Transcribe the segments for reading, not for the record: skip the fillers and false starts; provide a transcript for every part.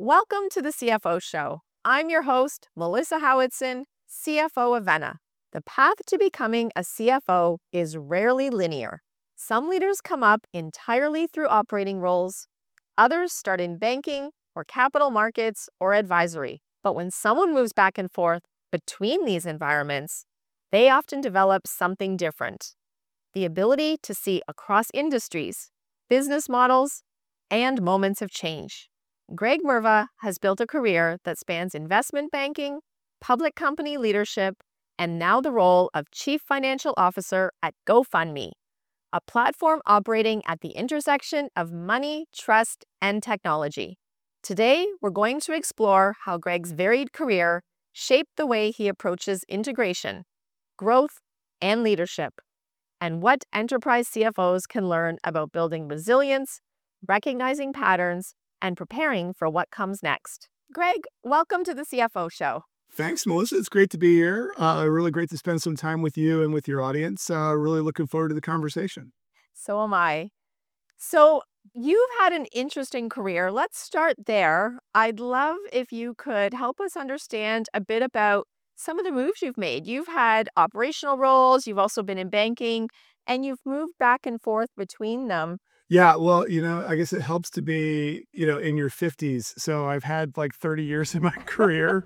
Welcome to the CFO Show. I'm your host, Melissa Howitson, CFO of Venna. The path to becoming a CFO is rarely linear. Some leaders come up entirely through operating roles. Others start in banking or capital markets or advisory. But when someone moves back and forth between these environments, they often develop something different: the ability to see across industries, business models, and moments of change. Greg Merva has built a career that spans investment banking, public company leadership, and now the role of Chief Financial Officer at GoFundMe, a platform operating at the intersection of money, trust, and technology. Today, we're going to explore how Greg's varied career shaped the way he approaches integration, growth, and leadership, and what enterprise CFOs can learn about building resilience, recognizing patterns, and preparing for what comes next. Greg, welcome to the CFO Show. Thanks, Melissa. It's great to be here. Really great to spend some time with you and with your audience. Really looking forward to the conversation. So am I. So you've had an interesting career. Let's start there. I'd love if you could help us understand a bit about some of the moves you've made. You've had operational roles, you've also been in banking, and you've moved back and forth between them. Yeah, well, I guess it helps to be, in your 50s. So I've had like 30 years in my career.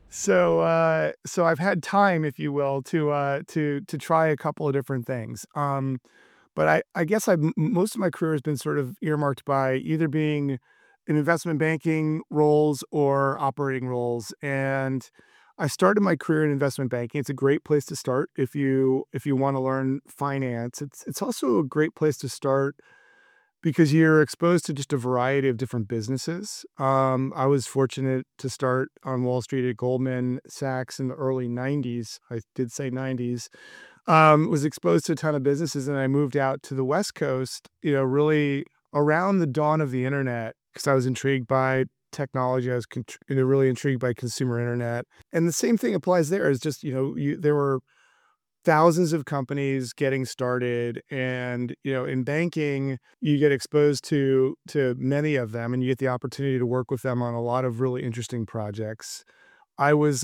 So I've had time, if you will, to try a couple of different things. But I guess most of my career has been sort of earmarked by either being in investment banking roles or operating roles. And I started my career in investment banking. It's a great place to start if you want to learn finance. It's also a great place to start because you're exposed to just a variety of different businesses. I was fortunate to start on Wall Street at Goldman Sachs in the early 90s. I did say 90s. Was exposed to a ton of businesses, and I moved out to the West Coast, really around the dawn of the internet, because I was intrigued by technology. I was really intrigued by consumer internet. And the same thing applies there. Is just, there were thousands of companies getting started, and in banking you get exposed to many of them, and you get the opportunity to work with them on a lot of really interesting projects. I was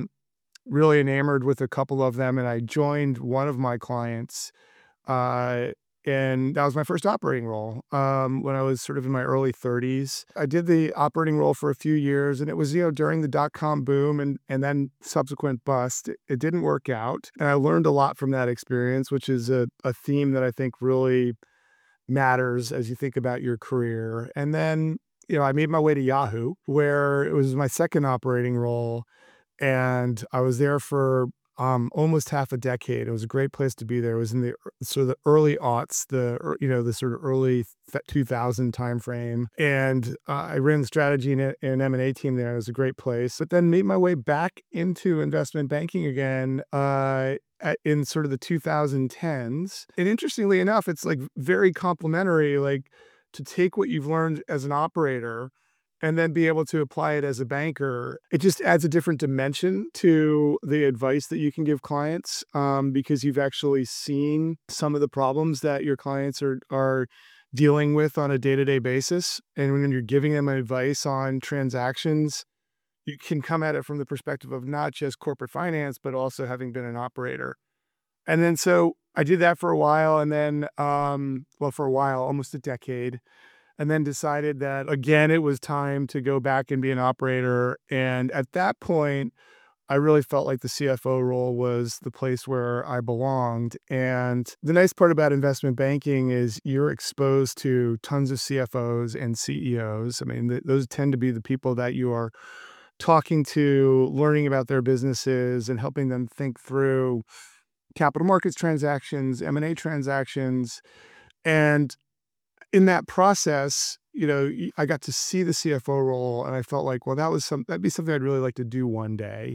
really enamored with a couple of them, and I joined one of my clients, uh, and that was my first operating role when I was sort of in my early 30s. I did the operating role for a few years, and it was during the dot-com boom and then subsequent bust. It didn't work out, and I learned a lot from that experience, which is a theme that I think really matters as you think about your career. And then I made my way to Yahoo, where it was my second operating role, and I was there for almost half a decade. It was a great place to be there. It was in the sort of the early aughts, the sort of early 2000 timeframe, and I ran the strategy and M&A team there. It was a great place. But then made my way back into investment banking again in sort of the 2010s. And interestingly enough, it's like very complementary, like to take what you've learned as an operator and then be able to apply it as a banker. It just adds a different dimension to the advice that you can give clients, because you've actually seen some of the problems that your clients are dealing with on a day-to-day basis. And when you're giving them advice on transactions, you can come at it from the perspective of not just corporate finance, but also having been an operator. And then so I did that for a while, and then, for a while, almost a decade, and then decided that, again, it was time to go back and be an operator. And at that point, I really felt like the CFO role was the place where I belonged. And the nice part about investment banking is you're exposed to tons of CFOs and CEOs. I mean, those tend to be the people that you are talking to, learning about their businesses and helping them think through capital markets transactions, M&A transactions. And in that process, I got to see the CFO role, and I felt like, well, that'd be something I'd really like to do one day.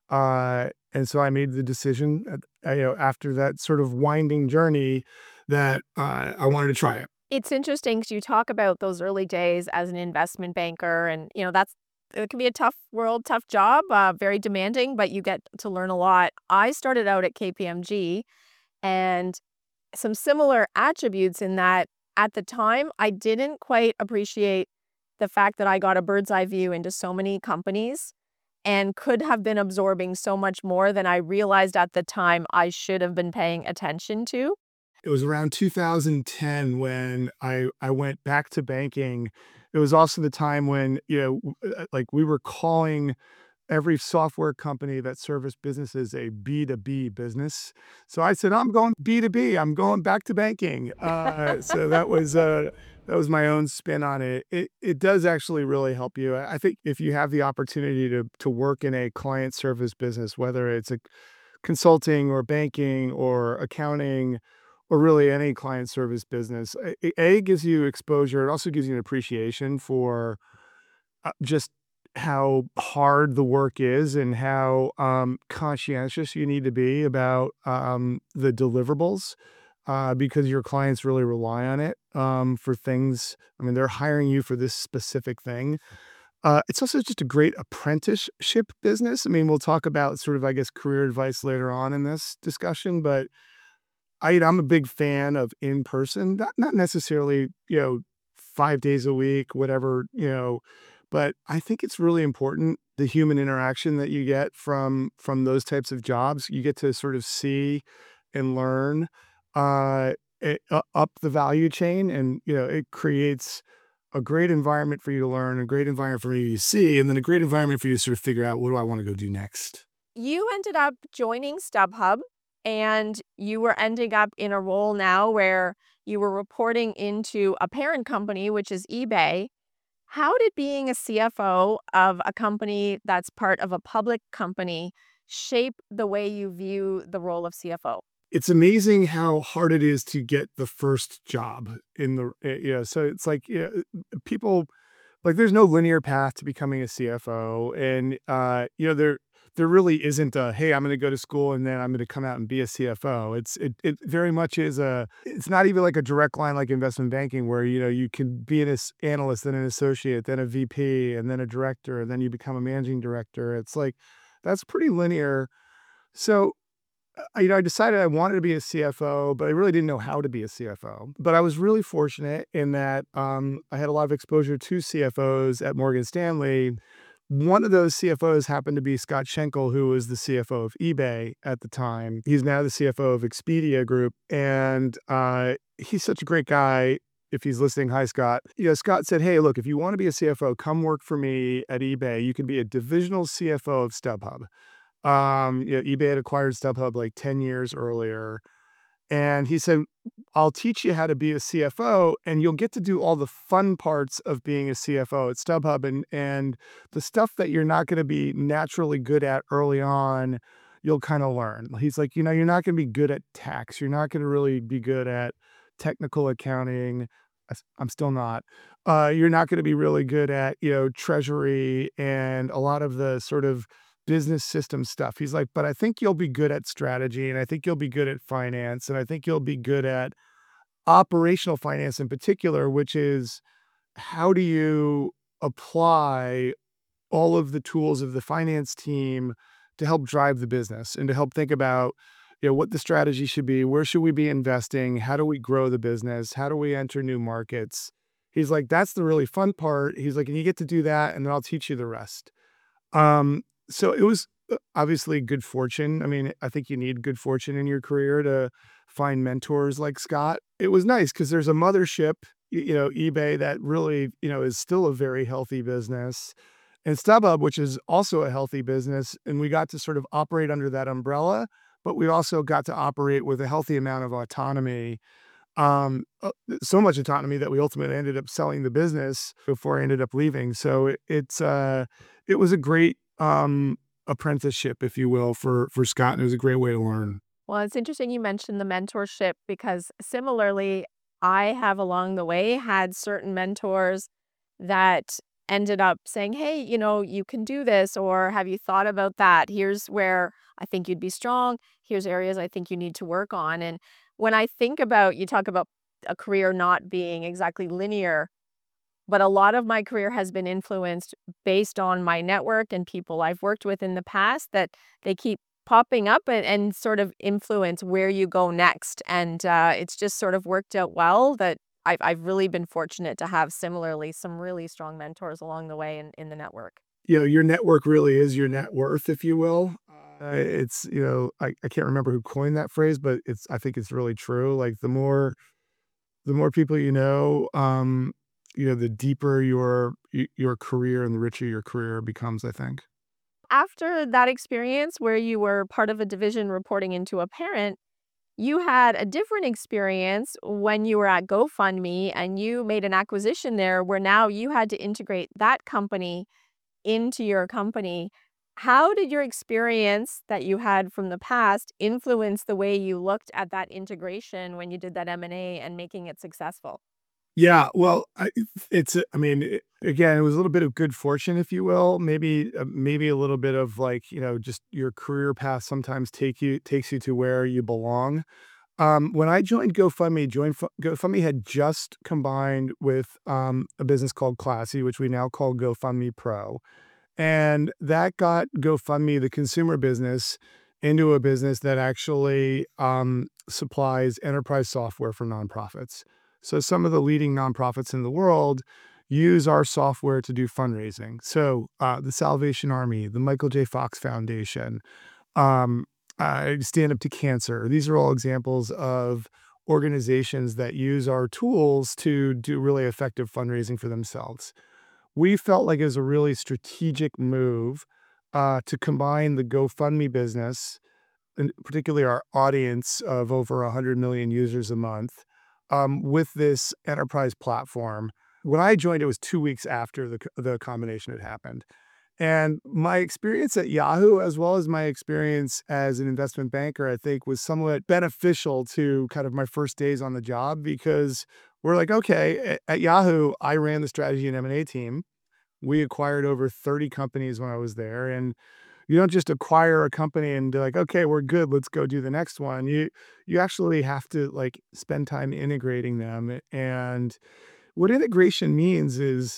And so I made the decision, after that sort of winding journey, that I wanted to try it. It's interesting because you talk about those early days as an investment banker, and it can be a tough world, tough job, very demanding, but you get to learn a lot. I started out at KPMG, and some similar attributes in that at the time I didn't quite appreciate the fact that I got a bird's eye view into so many companies and could have been absorbing so much more than I realized at the time I should have been paying attention to. It was around 2010 when I went back to banking. It was also the time when, like we were calling every software company that serviced businesses a B2B business. So I said, I'm going B2B. I'm going back to banking. So that was my own spin on it. It does actually really help you. I think if you have the opportunity to work in a client service business, whether it's a consulting or banking or accounting or really any client service business, A, gives you exposure. It also gives you an appreciation for just how hard the work is and how conscientious you need to be about the deliverables because your clients really rely on it for things. I mean, they're hiring you for this specific thing. It's also just a great apprenticeship business. I mean, we'll talk about sort of, I guess, career advice later on in this discussion, but I'm a big fan of in person, not necessarily, 5 days a week, whatever, but I think it's really important, the human interaction that you get from those types of jobs. You get to sort of see and learn up the value chain, and it creates a great environment for you to learn, a great environment for you to see, and then a great environment for you to sort of figure out, what do I want to go do next? You ended up joining StubHub and you were ending up in a role now where you were reporting into a parent company, which is eBay. How did being a CFO of a company that's part of a public company shape the way you view the role of CFO? It's amazing how hard it is to get the first job in the, so it's like, people, like, there's no linear path to becoming a CFO. And, there really isn't a, hey, I'm going to go to school and then I'm going to come out and be a CFO. It very much is it's not even like a direct line like investment banking where, you can be an analyst, then an associate, then a VP, and then a director, and then you become a managing director. It's like, that's pretty linear. So, I decided I wanted to be a CFO, but I really didn't know how to be a CFO. But I was really fortunate in that I had a lot of exposure to CFOs at Morgan Stanley. One of those CFOs happened to be Scott Schenkel, who was the CFO of eBay at the time. He's now the CFO of Expedia Group, and he's such a great guy. If he's listening, hi, Scott. Scott said, hey, look, if you want to be a CFO, come work for me at eBay. You can be a divisional CFO of StubHub. eBay had acquired StubHub like 10 years earlier. And he said, I'll teach you how to be a CFO and you'll get to do all the fun parts of being a CFO at StubHub, and the stuff that you're not going to be naturally good at early on, you'll kind of learn. He's like, you're not going to be good at tax. You're not going to really be good at technical accounting. I'm still not. You're not going to be really good at, treasury and a lot of the sort of business system stuff. He's like, but I think you'll be good at strategy, and I think you'll be good at finance, and I think you'll be good at operational finance in particular, which is, how do you apply all of the tools of the finance team to help drive the business and to help think about, what the strategy should be, where should we be investing, how do we grow the business, how do we enter new markets. He's like, that's the really fun part. He's like, and you get to do that, and then I'll teach you the rest. So it was obviously good fortune. I mean, I think you need good fortune in your career to find mentors like Scott. It was nice because there's a mothership, eBay, that really, is still a very healthy business, and StubHub, which is also a healthy business. And we got to sort of operate under that umbrella, but we also got to operate with a healthy amount of autonomy. So much autonomy that we ultimately ended up selling the business before I ended up leaving. So it was a great apprenticeship, if you will, for Scott, and it was a great way to learn. Well, it's interesting you mentioned the mentorship because similarly, I have along the way had certain mentors that ended up saying, hey, you can do this, or have you thought about that? Here's where I think you'd be strong. Here's areas I think you need to work on. And when I think about, you talk about a career not being exactly linear, but a lot of my career has been influenced based on my network and people I've worked with in the past that they keep popping up and sort of influence where you go next. And it's just sort of worked out well that I've really been fortunate to have similarly some really strong mentors along the way in the network. Your network really is your net worth, if you will. It's, I can't remember who coined that phrase, but I think it's really true. Like the more people the deeper your career and the richer your career becomes, I think. After that experience where you were part of a division reporting into a parent, you had a different experience when you were at GoFundMe and you made an acquisition there where now you had to integrate that company into your company. How did your experience that you had from the past influence the way you looked at that integration when you did that M&A and making it successful? Yeah, well, I mean, again, it was a little bit of good fortune, if you will. Maybe a little bit of like, just your career path sometimes takes you to where you belong. When I joined GoFundMe, GoFundMe had just combined with a business called Classy, which we now call GoFundMe Pro. And that got GoFundMe, the consumer business, into a business that actually supplies enterprise software for nonprofits. So some of the leading nonprofits in the world use our software to do fundraising. So the Salvation Army, the Michael J. Fox Foundation, um, Stand Up to Cancer. These are all examples of organizations that use our tools to do really effective fundraising for themselves. We felt like it was a really strategic move to combine the GoFundMe business, and particularly our audience of over 100 million users a month, with this enterprise platform. When I joined, it was 2 weeks after the combination had happened. And my experience at Yahoo, as well as my experience as an investment banker, I think was somewhat beneficial to kind of my first days on the job because we're like, okay, at Yahoo, I ran the strategy and M&A team. We acquired over 30 companies when I was there. And you don't just acquire a company and be like, okay, we're good, let's go do the next one. You actually have to like spend time integrating them. And what integration means is,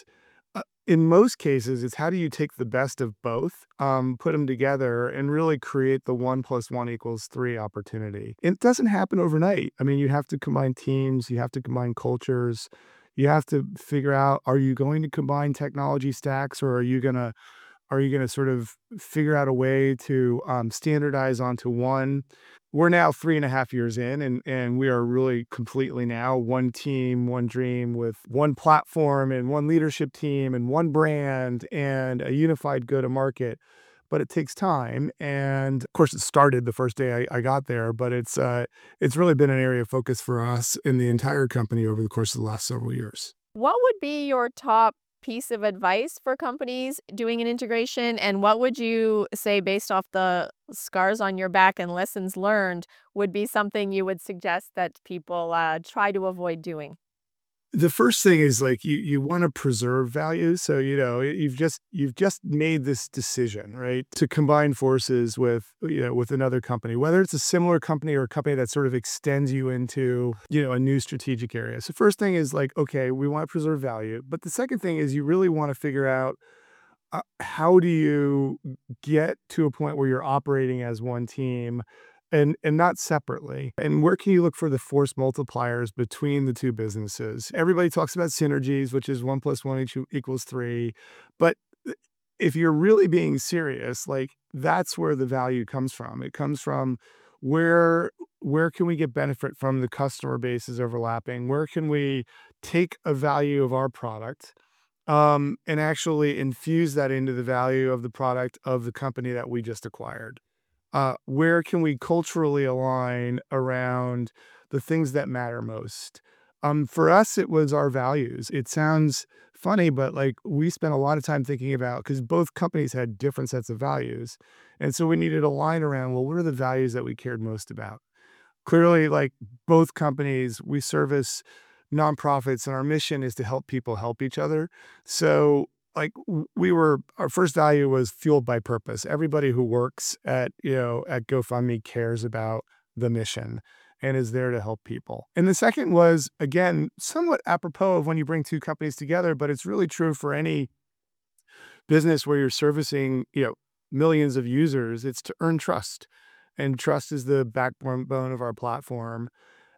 in most cases, it's how do you take the best of both, put them together, and really create the 1 + 1 = 3 opportunity. It doesn't happen overnight. I mean, you have to combine teams, you have to combine cultures, you have to figure out, are you going to combine technology stacks, or are you gonna sort of figure out a way to standardize onto one? We're now 3.5 years in, and we are really completely now one team, one dream, with one platform and one leadership team and one brand and a unified go-to-market. But it takes time, and of course, it started the first day I got there. But it's really been an area of focus for us in the entire company over the course of the last several years. What would be your top piece of advice for companies doing an integration? And what would you say, based off the scars on your back and lessons learned, would be something you would suggest that people try to avoid doing? The first thing is like you wanna preserve value, so, you've just made this decision, right, to combine forces with another company, whether it's a similar company or a company that sort of extends you into, a new strategic area. So first thing is like, okay, we wanna preserve value, but the second thing is you really wanna figure out, how do you get to a point where you're operating as one team and not separately? And where can you look for the force multipliers between the two businesses? Everybody talks about synergies, which is 1 + 1 = 3. But if you're really being serious, like that's where the value comes from. It comes from where where can we get benefit from the customer bases overlapping? Where can we take a value of our product and actually infuse that into the value of the product of the company that we just acquired? Where can we culturally align around the things that matter most? For us, it was our values. It sounds funny, but like we spent a lot of time thinking about, because both companies had different sets of values. And so we needed a line around, well, what are the values that we cared most about? Clearly, like both companies, we service nonprofits, and our mission is to help people help each other. So, like, our first value was fueled by purpose. Everybody who works at GoFundMe cares about the mission and is there to help people. And the second was, again, somewhat apropos of when you bring two companies together, but it's really true for any business where you're servicing, millions of users. It's to earn trust. And trust is the backbone of our platform.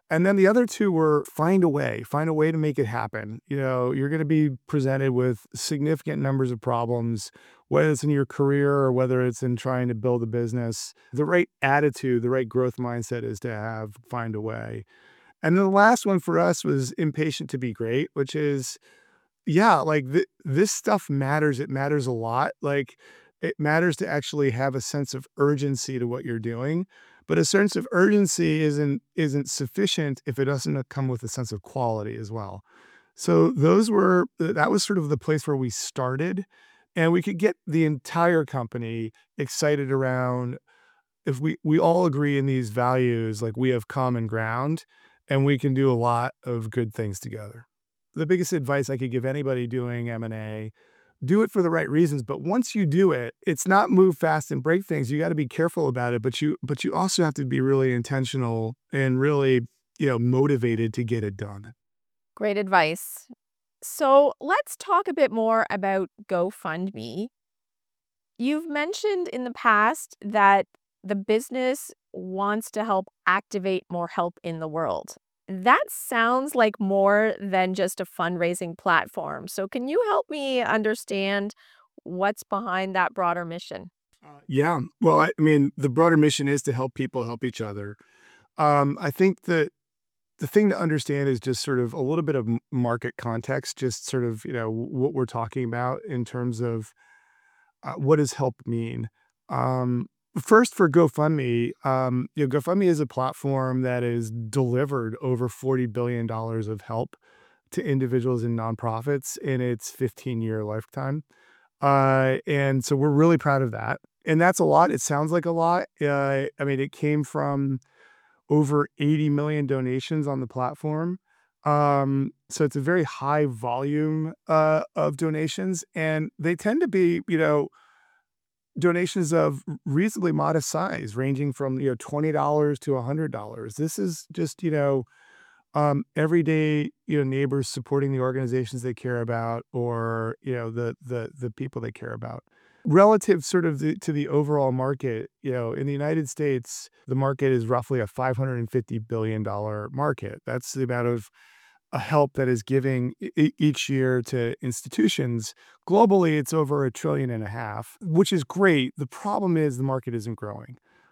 And then the other two were find a way to make it happen. You're going to be presented with significant numbers of problems, whether it's in your career or whether it's in trying to build a business. The right attitude, the right growth mindset is to have find a way. And then the last one for us was impatient to be great, which is, yeah, like this stuff matters. It matters a lot. Like it matters to actually have a sense of urgency to what you're doing. But a sense of urgency isn't sufficient if it doesn't come with a sense of quality as well. So that was sort of the place where we started, and we could get the entire company excited around if we all agree in these values, like we have common ground and we can do a lot of good things together. The biggest advice I could give anybody doing M&A, do it for the right reasons, but once you do it, it's not move fast and break things. You got to be careful about it, but you also have to be really intentional and really, motivated to get it done. Great advice. So let's talk a bit more about GoFundMe. You've mentioned in the past that the business wants to help activate more help in the world. That sounds like more than just a fundraising platform. So, can you help me understand what's behind that broader mission? Yeah. Well, I mean, the broader mission is to help people help each other. I think that the thing to understand is just sort of a little bit of market context, just sort of, what we're talking about in terms of what does help mean. Um, First, for GoFundMe, GoFundMe is a platform that has delivered over $40 billion of help to individuals and nonprofits in its 15-year lifetime. And so we're really proud of that. And that's a lot. It sounds like a lot. I mean, it came from over 80 million donations on the platform. So it's a very high volume of donations, and they tend to be, donations of reasonably modest size, ranging from $20 to $100. This is just everyday neighbors supporting the organizations they care about, or the people they care about. Relative sort of to the overall market, in the United States, the market is roughly a $550 billion market. That's the amount of help that is giving each year to institutions. Globally, it's over $1.5 trillion, which is great. The problem is the market isn't growing.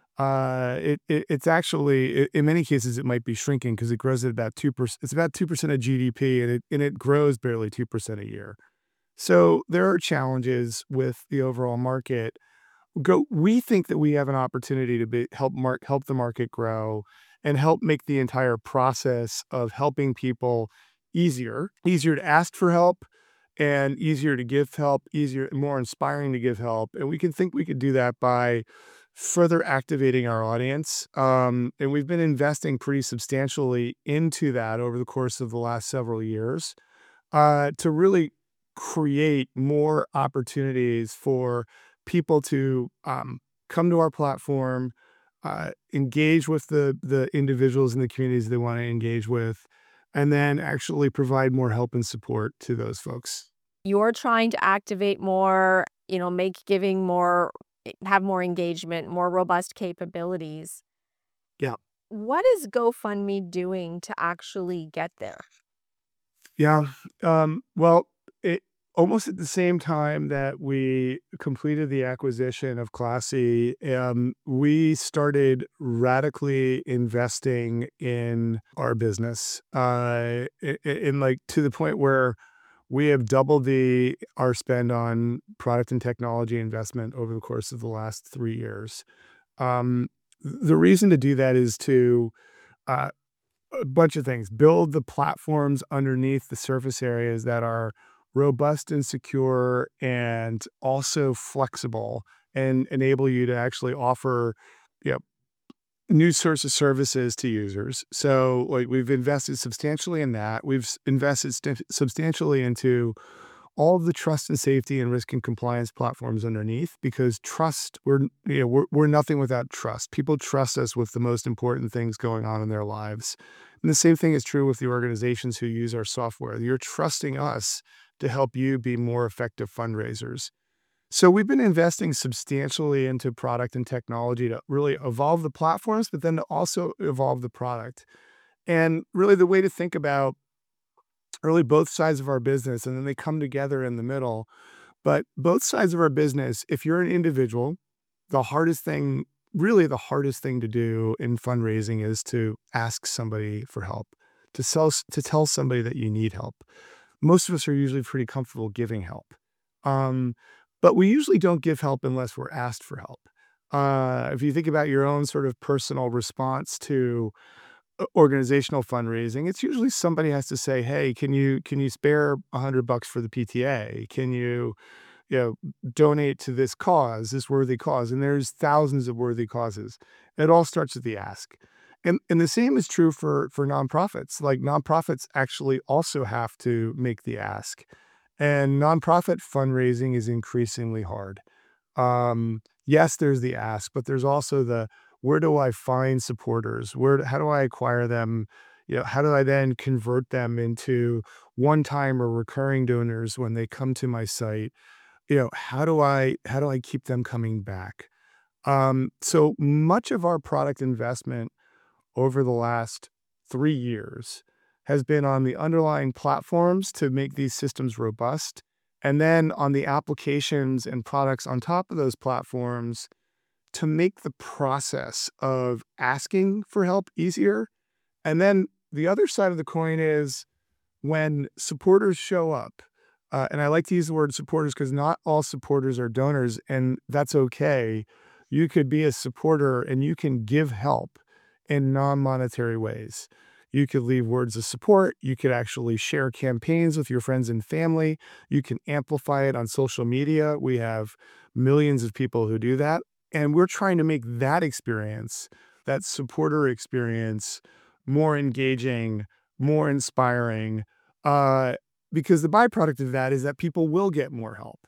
It's actually, in many cases, it might be shrinking because it grows at about 2%. It's about 2% of GDP, and it grows barely 2% a year. So there are challenges with the overall market. We think that we have an opportunity to help the market grow and help make the entire process of helping people easier to ask for help, and easier to give help, easier, more inspiring to give help. And we could do that by further activating our audience. And we've been investing pretty substantially into that over the course of the last several years, to really create more opportunities for people to come to our platform, engage with the individuals in the communities they want to engage with, and then actually provide more help and support to those folks. You're trying to activate more, make giving more, have more engagement, more robust capabilities. Yeah. What is GoFundMe doing to actually get there? Yeah. Well, it almost at the same time that we completed the acquisition of Classy, we started radically investing in our business, in like to the point where we have doubled our spend on product and technology investment over the course of the last 3 years. The reason to do that is to uh, a bunch of things. Build the platforms underneath the surface areas that are robust and secure and also flexible, and enable you to actually offer, you know, new sorts of services to users. So like we've invested substantially in that. Invested substantially into all of the trust and safety and risk and compliance platforms underneath, because trust, we're nothing without trust. People trust us with the most important things going on in their lives. And the same thing is true with the organizations who use our software. You're trusting us to help you be more effective fundraisers. So we've been investing substantially into product and technology to really evolve the platforms, but then to also evolve the product. And really the way to think about really both sides of our business, and then they come together in the middle. But both sides of our business, if you're an individual, the hardest thing, really the hardest thing to do in fundraising is to ask somebody for help, to tell somebody that you need help. Most of us are usually pretty comfortable giving help. Um, but we usually don't give help unless we're asked for help. If you think about your own sort of personal response to organizational fundraising, it's usually somebody has to say, "Hey, can you spare $100 for the PTA? Can you know, donate to this cause, this worthy cause?" And there's thousands of worthy causes. It all starts with the ask. And the same is true for nonprofits. Like nonprofits actually also have to make the ask. And nonprofit fundraising is increasingly hard. Yes, there's the ask, but there's also the where do I find supporters? How do I acquire them? How do I then convert them into one-time or recurring donors when they come to my site? How do I keep them coming back? So much of our product investment over the last 3 years has been on the underlying platforms to make these systems robust, and then on the applications and products on top of those platforms to make the process of asking for help easier. And then the other side of the coin is when supporters show up, and I like to use the word supporters because not all supporters are donors, and that's okay. You could be a supporter and you can give help in non-monetary ways. You could leave words of support. You could actually share campaigns with your friends and family. You can amplify it on social media. We have millions of people who do that. And we're trying to make that experience, that supporter experience, more engaging, more inspiring, uh, because the byproduct of that is that people will get more help.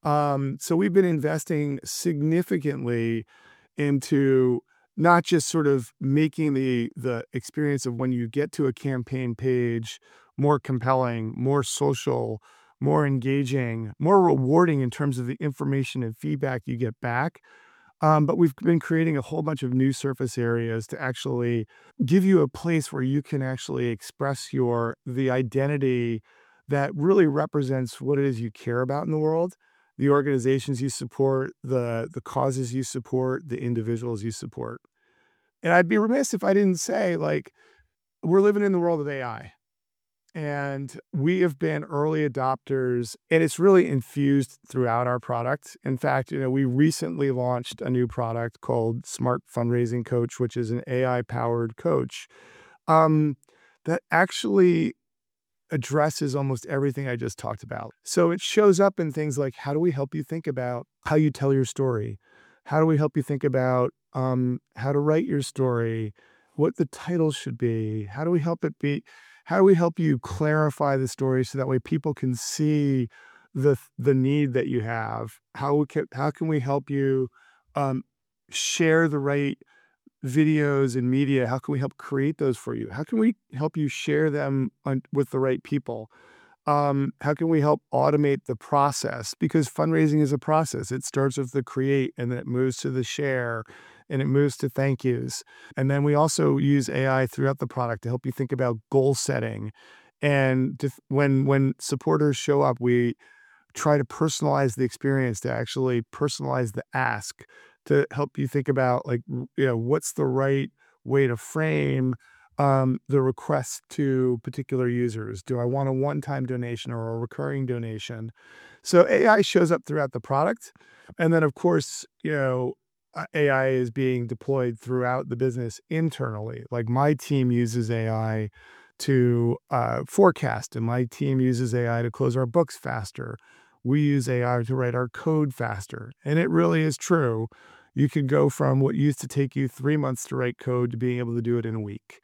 So we've been investing significantly into not just sort of making the experience of when you get to a campaign page more compelling, more social, more engaging, more rewarding in terms of the information and feedback you get back. But we've been creating a whole bunch of new surface areas to actually give you a place where you can actually express the identity that really represents what it is you care about in the world, the organizations you support, the causes you support, the individuals you support. And I'd be remiss if I didn't say, like, we're living in the world of AI. And we have been early adopters, and it's really infused throughout our product. In fact, we recently launched a new product called Smart Fundraising Coach, which is an AI-powered coach um, that actually addresses almost everything I just talked about. So it shows up in things like, how do we help you think about how you tell your story? How do we help you think about how to write your story, what the title should be? How do we help it be? How do we help you clarify the story so that way people can see the need that you have? How can we help you um, share the right videos and media? How can we help create those for you? How can we help you share them with the right people? How can we help automate the process? Because fundraising is a process. It starts with the create and then it moves to the share and it moves to thank yous. And then we also use AI throughout the product to help you think about goal setting. And when supporters show up, we try to personalize the experience, to actually personalize the ask, to help you think about, like, what's the right way to frame the request to particular users. Do I want a one-time donation or a recurring donation? So AI shows up throughout the product. And then, of course, AI is being deployed throughout the business internally. Like my team uses AI to forecast, and my team uses AI to close our books faster. We use AI to write our code faster. And it really is true. You could go from what used to take you 3 months to write code to being able to do it in a week.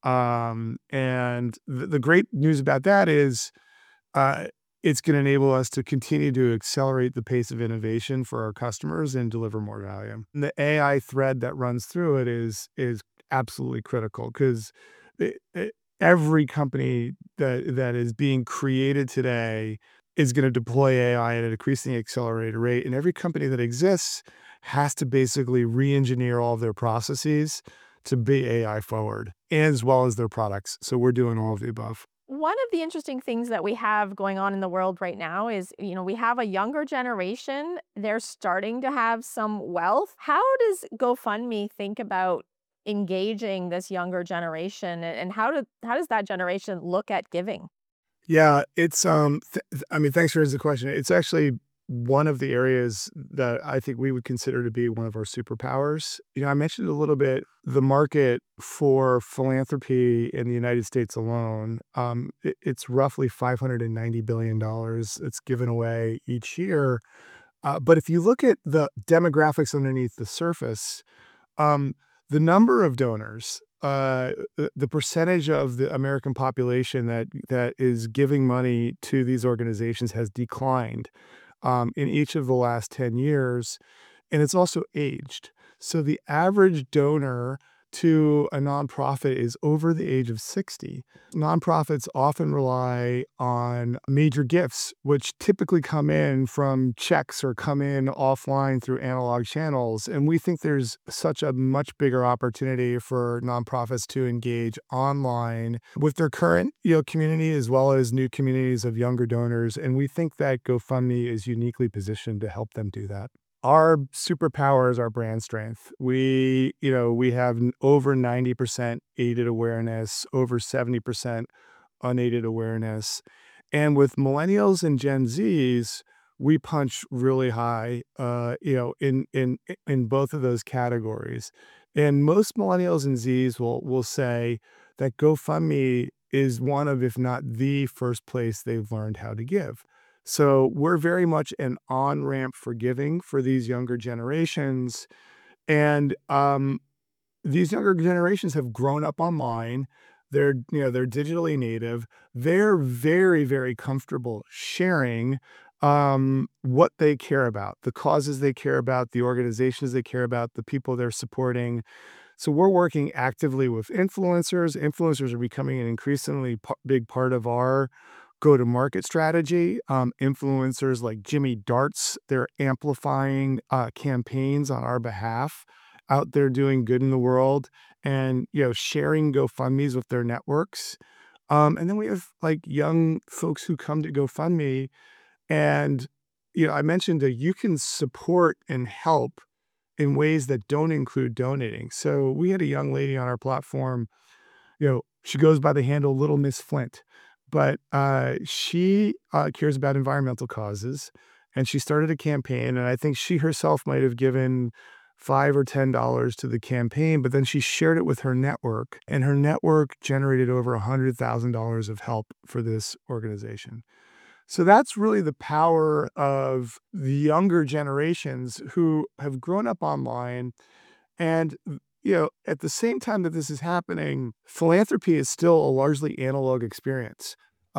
And the great news about that is uh, it's going to enable us to continue to accelerate the pace of innovation for our customers and deliver more value. And the AI thread that runs through it is absolutely critical because every company that is being created today is going to deploy AI at an increasingly accelerated rate, and every company that exists has to basically re-engineer all of their processes to be AI forward, as well as their products. So we're doing all of the above. One of the interesting things that we have going on in the world right now is, we have a younger generation. They're starting to have some wealth. How does GoFundMe think about engaging this younger generation and how does that generation look at giving? Yeah, it's I mean, thanks for the question. It's actually one of the areas that I think we would consider to be one of our superpowers. I mentioned a little bit the market for philanthropy in the United States alone. It's roughly $590 billion it's given away each year. But if you look at the demographics underneath the surface, um, the number of donors, the percentage of the American population that is giving money to these organizations has declined in each of the last 10 years, and it's also aged. So the average donor to a nonprofit is over the age of 60. Nonprofits often rely on major gifts, which typically come in from checks or come in offline through analog channels. And we think there's such a much bigger opportunity for nonprofits to engage online with their current, community as well as new communities of younger donors. And we think that GoFundMe is uniquely positioned to help them do that. Our superpower is our brand strength. We have over 90% aided awareness, over 70% unaided awareness. And with millennials and Gen Zs, we punch really high, in both of those categories. And most millennials and Zs will say that GoFundMe is one of, if not the first place they've learned how to give. So we're very much an on-ramp for giving for these younger generations. And these younger generations have grown up online. They're digitally native. They're very, very comfortable sharing what they care about, the causes they care about, the organizations they care about, the people they're supporting. So we're working actively with influencers. Influencers are becoming an increasingly big part of our go-to-market strategy. Influencers like Jimmy Darts, they're amplifying campaigns on our behalf, out there doing good in the world, and sharing GoFundMe's with their networks. And then we have like young folks who come to GoFundMe, and I mentioned that you can support and help in ways that don't include donating. So we had a young lady on our platform. She goes by the handle Little Miss Flint, but she cares about environmental causes, and she started a campaign. And I think she herself might have given $5 or $10 to the campaign, but then she shared it with her network, and her network generated over $100,000 of help for this organization. So that's really the power of the younger generations who have grown up online. And, at the same time that this is happening, philanthropy is still a largely analog experience.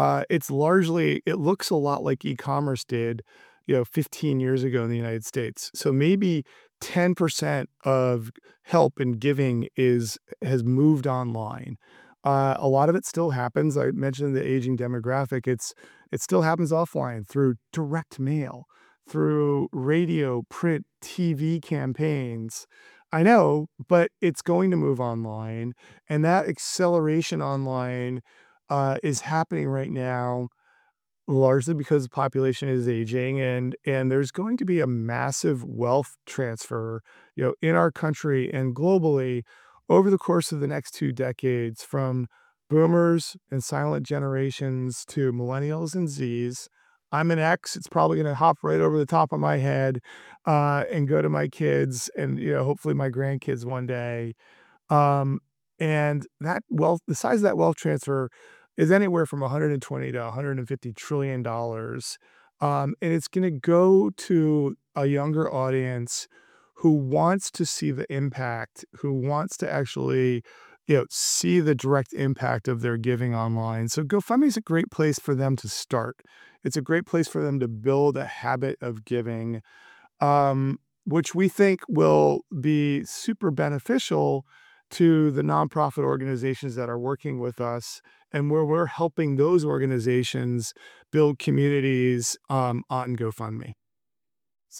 It looks a lot like e-commerce did, 15 years ago in the United States. So maybe 10% of help and giving has moved online. A lot of it still happens. I mentioned the aging demographic. It still happens offline through direct mail, through radio, print, TV campaigns. I know, but it's going to move online, and that acceleration online is happening right now, largely because the population is aging, and there's going to be a massive wealth transfer, in our country and globally over the course of the next 2 decades, from boomers and silent generations to millennials and Zs. I'm an X. It's probably going to hop right over the top of my head and go to my kids and hopefully my grandkids one day. Um, and that wealth, the size of that wealth transfer is anywhere from 120 to 150 trillion dollars. And it's going to go to a younger audience who wants to see the impact, who wants to actually, see the direct impact of their giving online. So GoFundMe is a great place for them to start. It's a great place for them to build a habit of giving, which we think will be super beneficial to the nonprofit organizations that are working with us, and where we're helping those organizations build communities on GoFundMe. So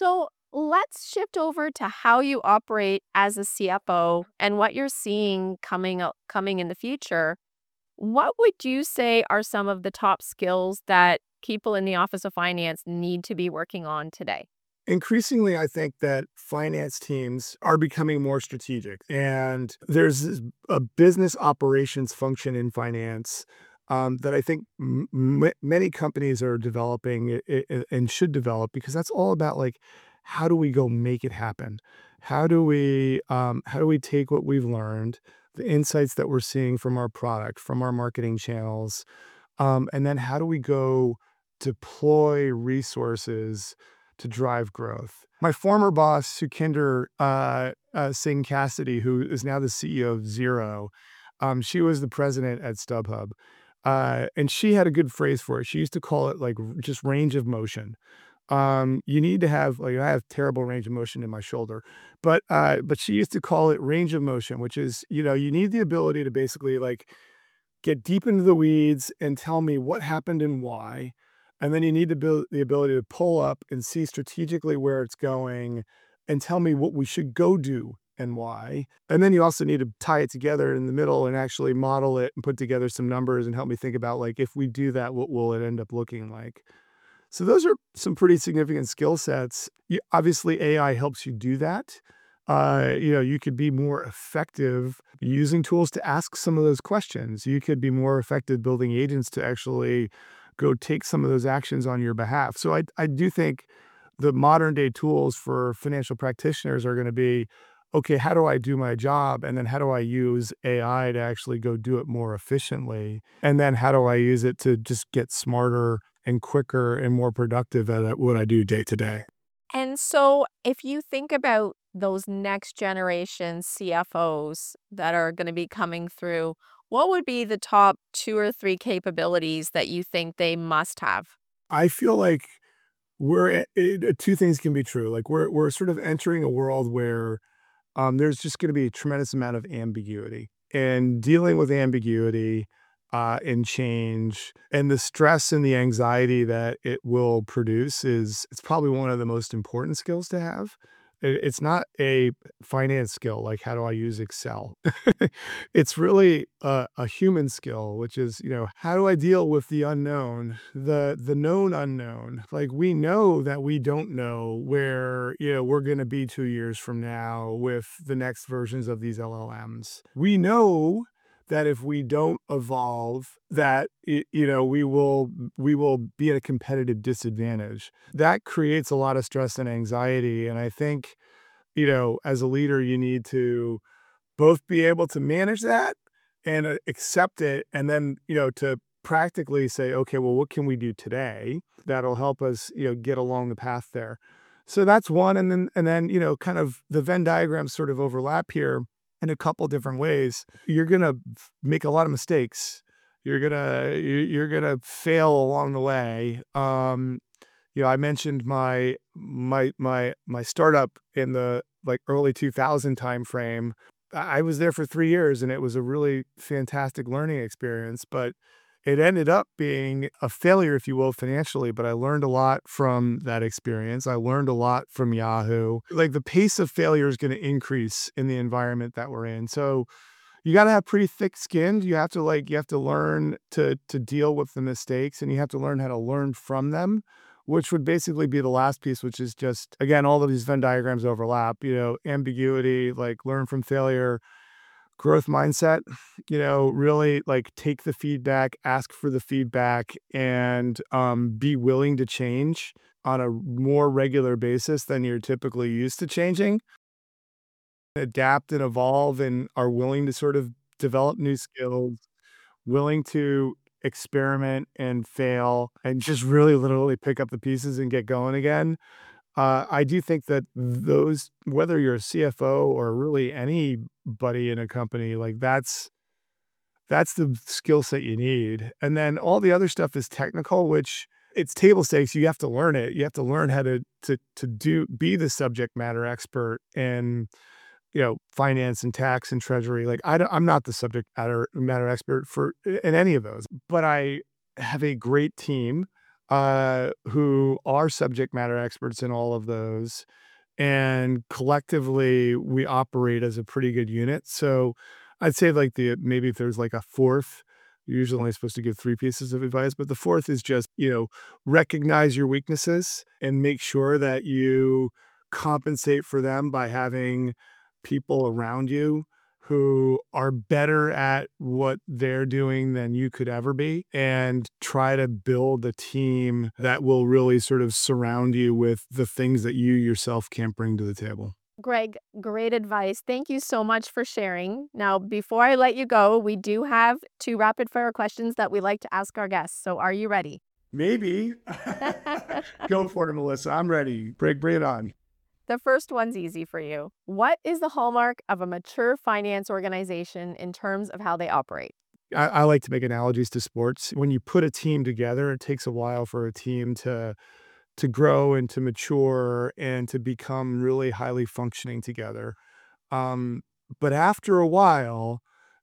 Let's shift over to how you operate as a CFO and what you're seeing coming in the future. What would you say are some of the top skills that people in the Office of Finance need to be working on today? Increasingly, I think that finance teams are becoming more strategic, and a business operations function in finance that I think many companies are developing and should develop, because that's all about like, how do we go make it happen? How do we take what we've learned, the insights that we're seeing from our product, from our marketing channels, and then how do we go deploy resources to drive growth? My former boss, Sukhinder Singh Cassidy, who is now the CEO of Zero, she was the president at StubHub. And she had a good phrase for it. She used to call it like just range of motion. You need to have like, I have terrible range of motion in my shoulder, but she used to call it range of motion, which is, you need the ability to basically like get deep into the weeds and tell me what happened and why. And then you need to build the ability to pull up and see strategically where it's going and tell me what we should go do and why. And then you also need to tie it together in the middle and actually model it and put together some numbers and help me think about like, if we do that, what will it end up looking like? So those are some pretty significant skill sets. Obviously, AI helps you do that. You could be more effective using tools to ask some of those questions. You could be more effective building agents to actually go take some of those actions on your behalf. So I do think the modern day tools for financial practitioners are going to be, okay, how do I do my job? And then how do I use AI to actually go do it more efficiently? And then how do I use it to just get smarter and quicker and more productive at what I do day to day? And so, if you think about those next generation CFOs that are going to be coming through, what would be the top two or three capabilities that you think they must have? I feel like two things can be true. Like we're sort of entering a world where there's just going to be a tremendous amount of ambiguity, and dealing with ambiguity and change and the stress and the anxiety that it will produce is it's probably one of the most important skills to have. It's not a finance skill like how do I use Excel. It's really a human skill, which is, how do I deal with the unknown, the known unknown? Like we know that we don't know where, we're going to be 2 years from now with the next versions of these LLMs. We know that if we don't evolve, that we will be at a competitive disadvantage. That creates a lot of stress and anxiety, and I think, as a leader, you need to both be able to manage that and, accept it, and then, to practically say, "Okay, well, what can we do today that'll help us, get along the path there?" So that's one, and then, kind of the Venn diagrams sort of overlap here in a couple different ways. You're gonna make a lot of mistakes. You're gonna fail along the way. I mentioned my startup in the, like, early 2000 timeframe. I was there for 3 years, and it was a really fantastic learning experience, but it ended up being a failure, if you will, financially, but I learned a lot from that experience. I learned a lot from Yahoo. Like, the pace of failure is gonna increase in the environment that we're in, so you gotta have pretty thick skin. You have to learn to deal with the mistakes, and you have to learn how to learn from them, which would basically be the last piece, which is just, again, all of these Venn diagrams overlap, ambiguity, like, learn from failure, growth mindset, really, like, take the feedback, ask for the feedback, and, be willing to change on a more regular basis than you're typically used to changing. Adapt and evolve and are willing to sort of develop new skills, willing to experiment and fail and just really literally pick up the pieces and get going again. I do think that those, whether you're a CFO or really anybody in a company, like that's the skill set you need. And then all the other stuff is technical, which it's table stakes. You have to learn it. You have to learn how to be the subject matter expert in, finance and tax and treasury. Like I'm not the subject matter expert in any of those, but I have a great team who are subject matter experts in all of those. and collectively we operate as a pretty good unit. So I'd say like maybe if there's like a fourth, you're usually only supposed to give three pieces of advice, but the fourth is just, recognize your weaknesses and make sure that you compensate for them by having people around you who are better at what they're doing than you could ever be, and try to build a team that will really sort of surround you with the things that you yourself can't bring to the table. Greg, great advice. Thank you so much for sharing. Now, before I let you go, we do have two rapid fire questions that we like to ask our guests. So, are you ready? Maybe. Go for it, Melissa. I'm ready. Bring it on. The first one's easy for you. What is the hallmark of a mature finance organization in terms of how they operate? I like to make analogies to sports. When you put a team together, it takes a while for a team to grow and to mature and to become really highly functioning together. Um, but after a while,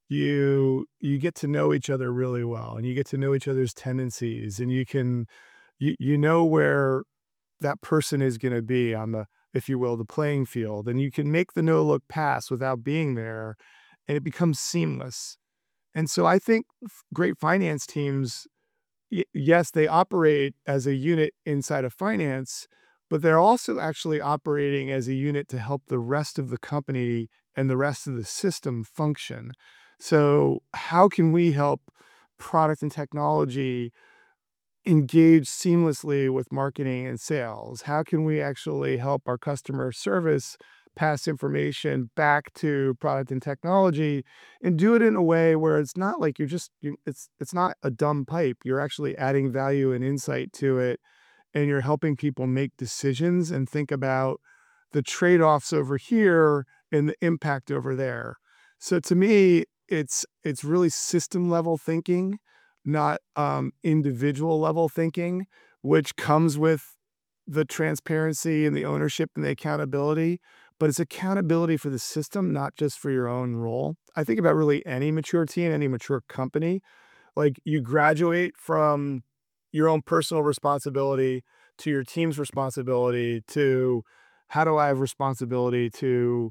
you get to know each other really well, and you get to know each other's tendencies, and you know where that person is going to be on the, if you will, the playing field, and you can make the no look pass without being there, and it becomes seamless. And so I think great finance teams, yes, they operate as a unit inside of finance, but they're also actually operating as a unit to help the rest of the company and the rest of the system function. So, how can we help product and technology engage seamlessly with marketing and sales? How can we actually help our customer service pass information back to product and technology and do it in a way where it's not like it's not a dumb pipe. You're actually adding value and insight to it, and you're helping people make decisions and think about the trade-offs over here and the impact over there. So to me, it's really system level thinking, not individual level thinking, which comes with the transparency and the ownership and the accountability. But it's accountability for the system, not just for your own role. I think about really any mature team, any mature company. Like, you graduate from your own personal responsibility to your team's responsibility to, how do I have responsibility to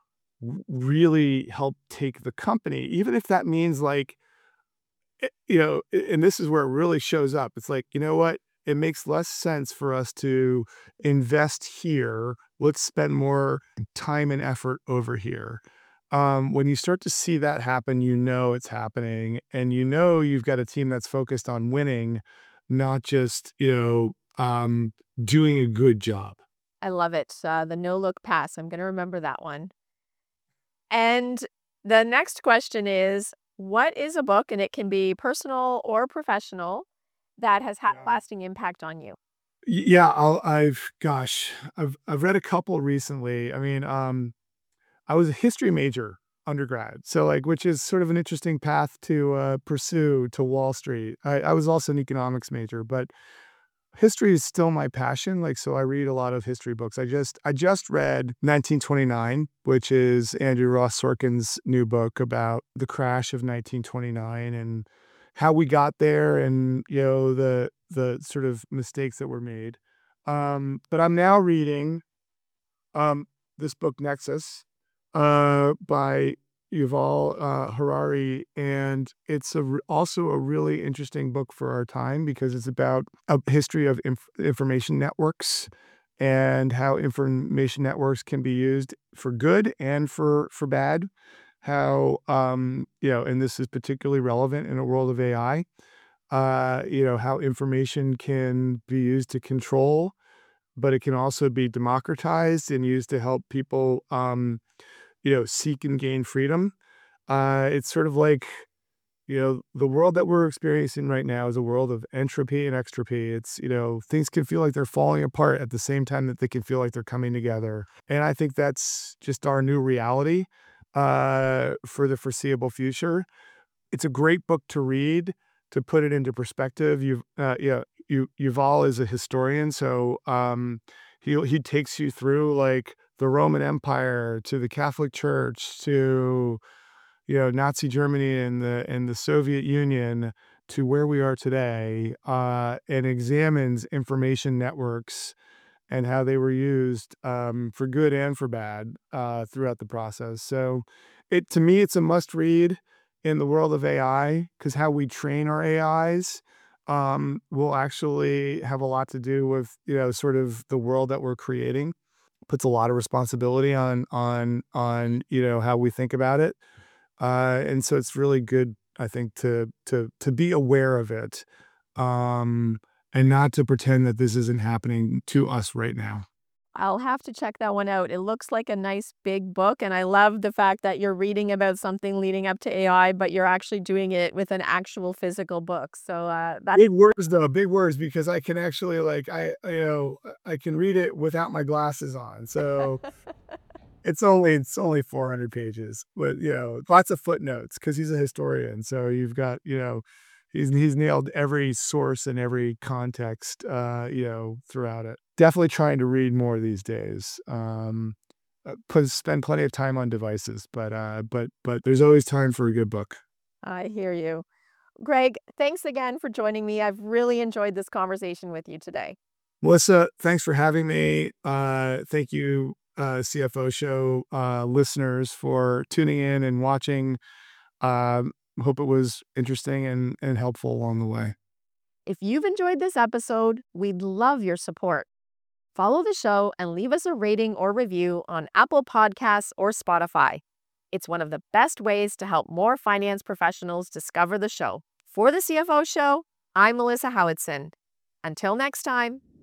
really help take the company, even if that means like, and this is where it really shows up. It's like, you know what? It makes less sense for us to invest here. Let's spend more time and effort over here. When you start to see that happen, you know it's happening, and you know you've got a team that's focused on winning, not just doing a good job. I love it. The no look pass. I'm going to remember that one. And the next question is, what is a book, and it can be personal or professional, that has had Yeah. lasting impact on you? Yeah, I've read a couple recently. I mean, I was a history major undergrad, so, like, which is sort of an interesting path to pursue to Wall Street. I was also an economics major, but history is still my passion. Like, so I read a lot of history books. I just read 1929, which is Andrew Ross Sorkin's new book about the crash of 1929 and how we got there, and the sort of mistakes that were made. But I'm now reading um, this book Nexus by Yuval Harari, and it's also a really interesting book for our time because it's about a history of information networks and how information networks can be used for good and for bad. How and this is particularly relevant in a world of AI. How information can be used to control, but it can also be democratized and used to help people, seek and gain freedom. It's sort of like, the world that we're experiencing right now is a world of entropy and extropy. It's, things can feel like they're falling apart at the same time that they can feel like they're coming together. And I think that's just our new reality for the foreseeable future. It's a great book to read to put it into perspective. Yuval is a historian, so he takes you through like the Roman Empire to the Catholic Church to Nazi Germany and the Soviet Union to where we are today, and examines information networks and how they were used for good and for bad throughout the process. So, to me, it's a must read in the world of AI because how we train our AIs will actually have a lot to do with sort of the world that we're creating. Puts a lot of responsibility on how we think about it, and so it's really good, I think, to be aware of it, um, and not to pretend that this isn't happening to us right now. I'll have to check that one out. It looks like a nice big book, and I love the fact that you're reading about something leading up to AI, but you're actually doing it with an actual physical book. So that's Big words though, big words because I can actually I can read it without my glasses on. So it's only 400 pages, but lots of footnotes because he's a historian. So you've got he's nailed every source and every context throughout it. Definitely trying to read more these days. Spend plenty of time on devices, but there's always time for a good book. I hear you. Greg, thanks again for joining me. I've really enjoyed this conversation with you today. Melissa, thanks for having me. Thank you, CFO Show listeners, for tuning in and watching. Hope it was interesting and helpful along the way. If you've enjoyed this episode, we'd love your support. Follow the show and leave us a rating or review on Apple Podcasts or Spotify. It's one of the best ways to help more finance professionals discover the show. For the CFO Show, I'm Melissa Howitson. Until next time.